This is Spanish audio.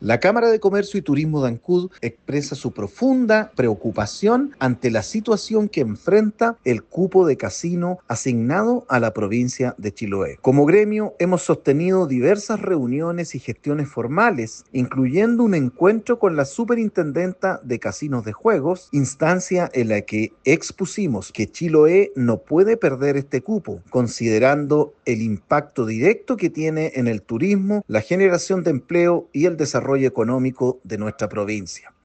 La Cámara de Comercio y Turismo de Ancud expresa su profunda preocupación ante la situación que enfrenta el cupo de casino asignado a la provincia de Chiloé. Como gremio hemos sostenido diversas reuniones y gestiones formales, incluyendo un encuentro con la superintendenta de casinos de juegos, instancia en la que expusimos que Chiloé no puede perder este cupo, considerando el impacto directo que tiene en el turismo, la generación de empleo y el desarrollo económico de nuestra provincia.